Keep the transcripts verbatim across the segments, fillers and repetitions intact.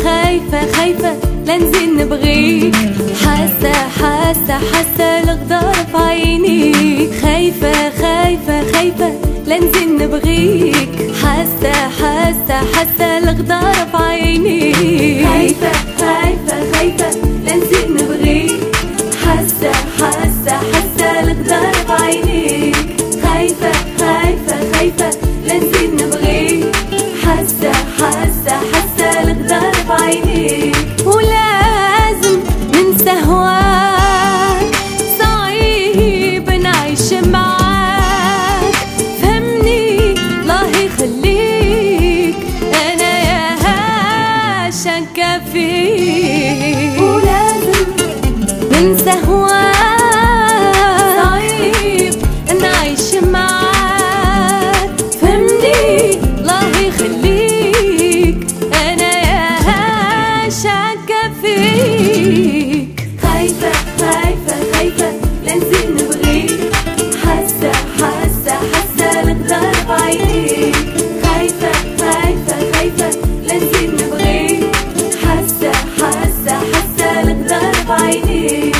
خايفة خايفة لنزيد نبغيك، حاسة حاسة حاسة الغدار في عينيك. خايفة خايفة خايفة لنزيد نبغيك، حاسة حاسة حاسة الغدار في عينيك. خايفة خايفة خايفة لنزيد نبغيك، حاسة حاسة حاسة الغدار في عينيك. خايفة خايفة خايفة لنزيد نبغيك، حاسة حاسة حاسة الغدار في عينيك. ولازم ننسى هواك، صعيب نعيش معاك. فهمني الله يخليك، أنا يا شاكة فيك. ولازم ننسى هواك، صعيب نعيش معاك. فهمني الله يخليك، أنا يا شاكة فيك. خايفة خايفة خايفة لنزيد نبغيك، حاسة حاسة حاسة الغدار في عينيك. خايفة خايفة خايفة لنزيد نبغيك، حاسة حاسة حاسة الغدار في عينيك.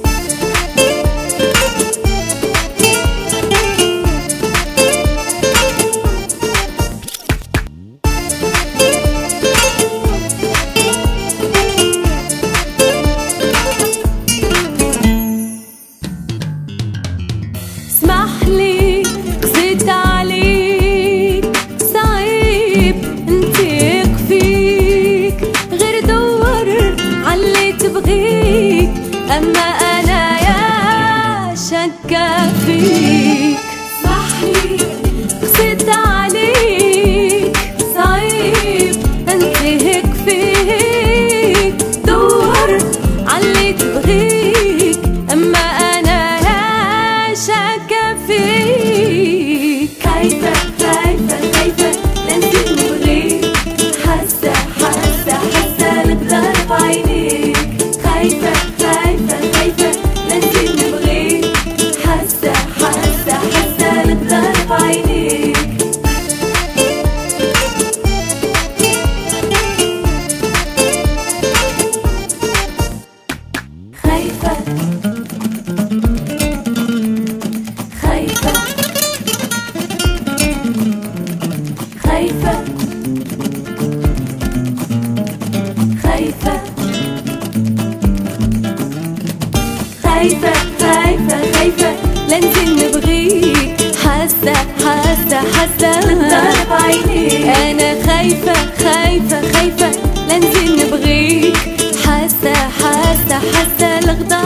اسمحلي قسيت عليك، صعيب انت يكفيك. غير دور عاللي تبغيك، اما انا يا شاكة فيك. اسمحلي قسيت عليك، صعيب انت يكفيك. دور عاللي تبغيك، اما انا يا شاكة فيك. خايفة خايفة خايفة لنزيد نبغيك، حاسة حاسة حاسة الغدار في عينيك. خايفة خايفة خايفة لنزيد نبغيك، حاسة حاسة حاسة الغدار في عينيك. خايفة خايفة خايفة خايفة خايفة خايفة خايفة لنزيد نبغيك، حاسة حاسة حاسة الغدار في عينيك. أنا خايفة خايفة خايفة لنزيد نبغيك، حاسة حاسة حاسة الغدار